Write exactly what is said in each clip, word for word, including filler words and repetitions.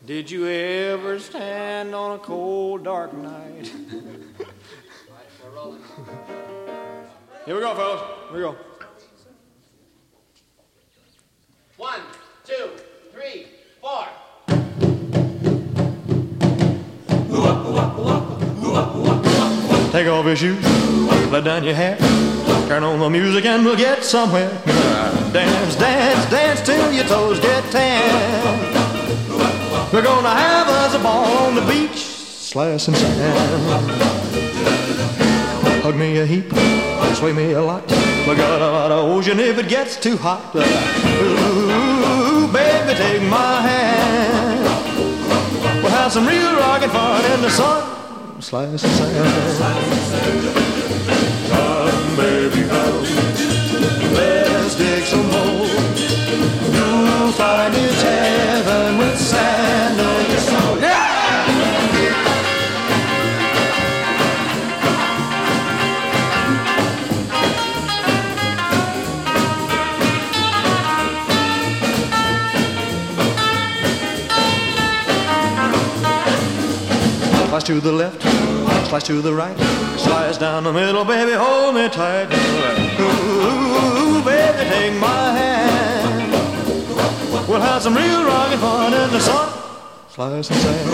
Did you ever stand on a cold, dark night? Here we go, fellas. Here we go. One, two, three, four. Take off your shoes, let down your hair, turn on the music and we'll get somewhere. Dance, dance, dance till your toes get tan. We're gonna have us a ball on the beach, slicing sand. Hug me a heap, sway me a lot. We got a lot of ocean if it gets too hot. Ooh, baby, take my hand. We'll have some real rockin' fun in the sun, slicing sand. Come, baby, come, let's dig some more. You'll find it's heaven with sand on your soul. Yeah! Slice to the left, slice to the right, slice down the middle, baby, hold me tight. Ooh, baby, take my hand. We'll have some real rockin' fun in the sun, slice and sand.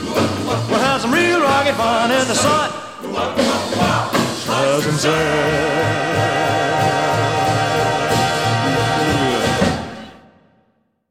We'll have some real rockin' fun in the sun, slice and sand.